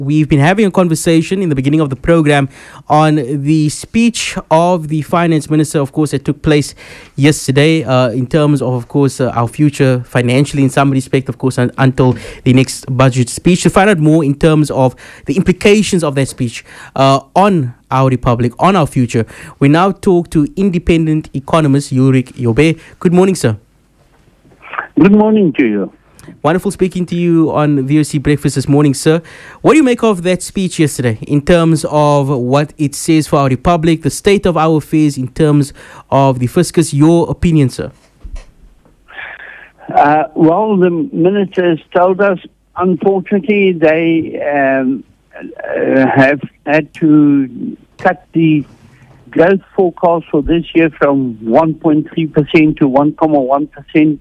we've been having a conversation in the beginning of the program on the speech of the finance minister, of course, that took place yesterday in terms of course, our future financially in some respect, of course, until the next budget speech. To find out more in terms of the implications of that speech on our republic, on our future, we now talk to independent economist Ulrich Joubert. Good morning, sir. Good morning to you. Wonderful speaking to you on VOC Breakfast this morning, sir. What do you make of that speech yesterday in terms of what it says for our republic, the state of our affairs in terms of the fiscus? Your opinion, sir? Well, the ministers told us, unfortunately, they have had to cut the growth forecast for this year from 1.3% to 1.1%.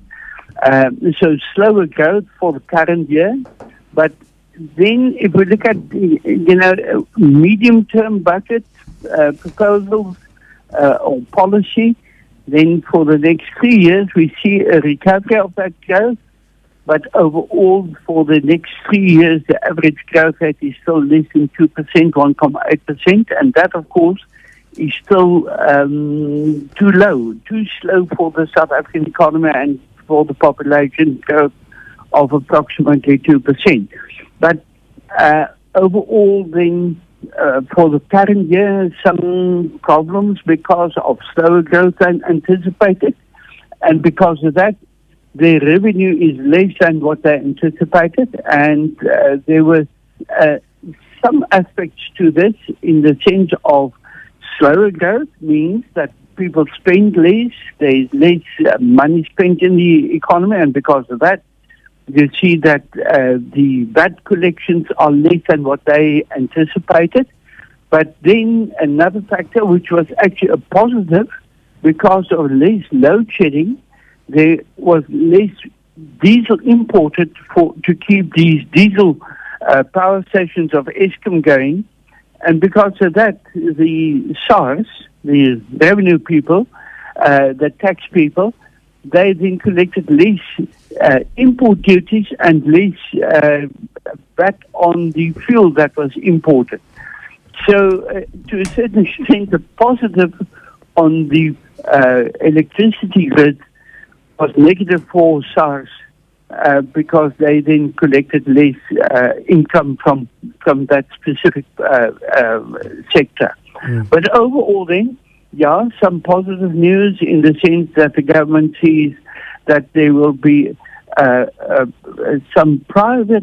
So slower growth for the current year. But then if we look at the, medium-term budget proposals or policy, then for the next 3 years we see a recovery of that growth. But overall, for the next 3 years, the average growth rate is still less than 2%, 1.8%. And that, of course, is still too low, too slow for the South African economy and for the population growth of approximately 2%. But overall, then, for the current year, some problems because of slower growth than anticipated. And because of that, their revenue is less than what they anticipated. And there were some aspects to this in the sense of slower growth means that people spend less, there's less money spent in the economy, and because of that, you see that the VAT collections are less than what they anticipated. But then another factor, which was actually a positive, because of less load shedding, there was less diesel imported to keep these diesel power stations of Eskom going. And because of that, the SARS, the revenue people, the tax people, they then collected less import duties and less VAT on the fuel that was imported. So to a certain extent, the positive on the electricity grid was negative for SARS because they then collected less income from that specific sector. But overall then, some positive news in the sense that the government sees that there will be some private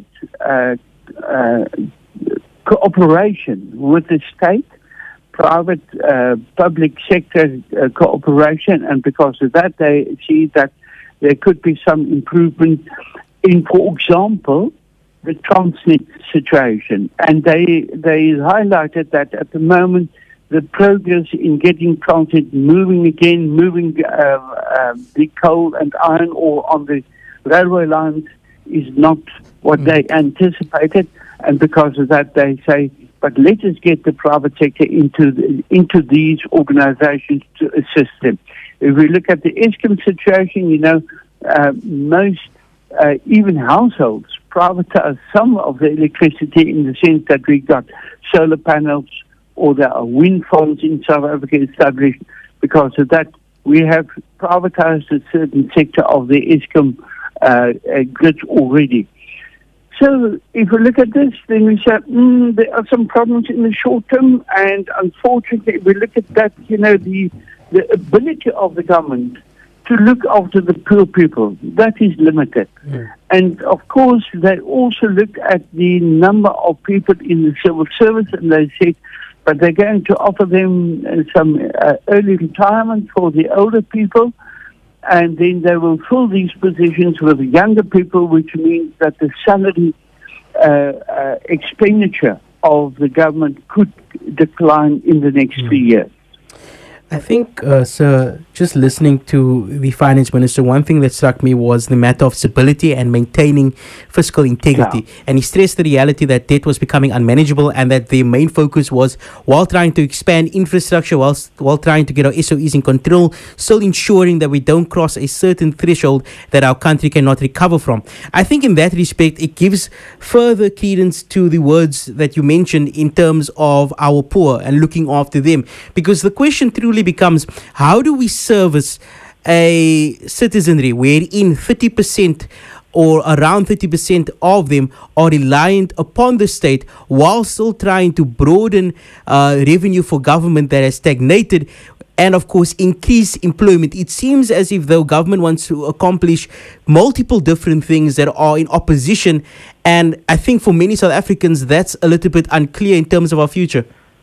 cooperation with the state, private public sector cooperation, and because of that they see that there could be some improvement in, for example, the Transnet situation. And they highlighted that at the moment the progress in getting Transnet moving again, moving the coal and iron ore on the railway lines is not what they anticipated. And because of that, they say, but let us get the private sector into these organizations to assist them. If we look at the Eskom situation, most even households privatize some of the electricity in the sense that we got solar panels or there are wind farms in South Africa established. Because of that, we have privatized a certain sector of the Eskom grid already. So if we look at this, then we say, there are some problems in the short term, and unfortunately, if we look at that, the ability of the government to look after the poor people, that is limited. And of course, they also look at the number of people in the civil service, and they said, but they're going to offer them some early retirement for the older people, and then they will fill these positions with younger people, which means that the salary expenditure of the government could decline in the next 3 years. I think, sir, just listening to the finance minister, one thing that struck me was the matter of stability and maintaining fiscal integrity. Yeah. And he stressed the reality that debt was becoming unmanageable and that their main focus was, while trying to expand infrastructure, while trying to get our SOEs in control, still ensuring that we don't cross a certain threshold that our country cannot recover from. I think in that respect, it gives further credence to the words that you mentioned in terms of our poor and looking after them. Because the question truly becomes, how do we service a citizenry wherein 30% or around 30% of them are reliant upon the state while still trying to broaden revenue for government that has stagnated and of course increase employment? It seems as if though government wants to accomplish multiple different things that are in opposition, and I think for many South Africans that's a little bit unclear in terms of our future.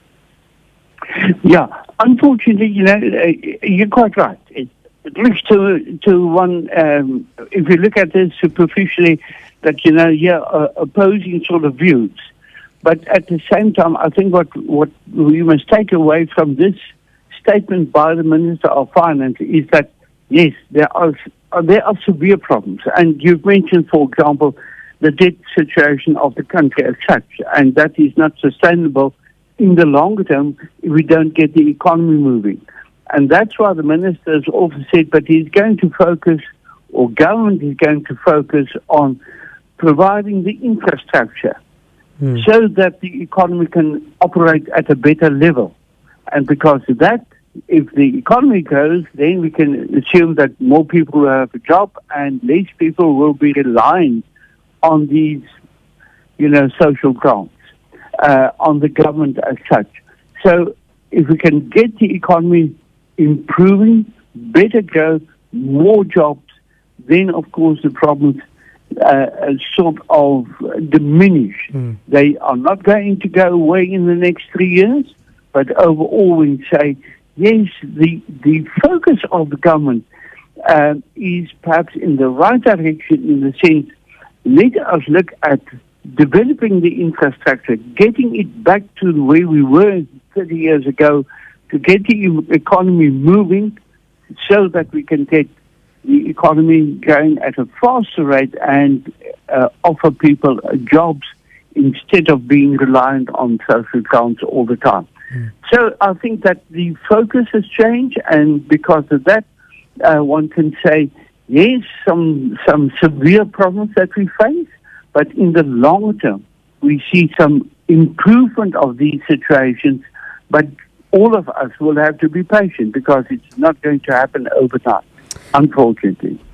Yeah, unfortunately, you're quite right. It looks to one, if you look at this superficially, that, you're opposing sort of views. But at the same time, I think what we must take away from this statement by the Minister of Finance is that, yes, there are severe problems. And you've mentioned, for example, the debt situation of the country as such, and that is not sustainable in the longer term if we don't get the economy moving. And that's why the minister has also said that he's going to focus, or government is going to focus on providing the infrastructure so that the economy can operate at a better level. And because of that, if the economy grows, then we can assume that more people will have a job and less people will be relying on these, social grants. On the government as such. So if we can get the economy improving, better growth, more jobs, then of course the problems sort of diminish. They are not going to go away in the next 3 years, but overall we say, yes, the focus of the government is perhaps in the right direction in the sense, let us look at developing the infrastructure, getting it back to the way we were 30 years ago, to get the economy moving so that we can get the economy going at a faster rate and offer people jobs instead of being reliant on social grants all the time. So I think that the focus has changed, and because of that, one can say, yes, some severe problems that we face, but in the long term, we see some improvement of these situations. But all of us will have to be patient because it's not going to happen overnight, unfortunately.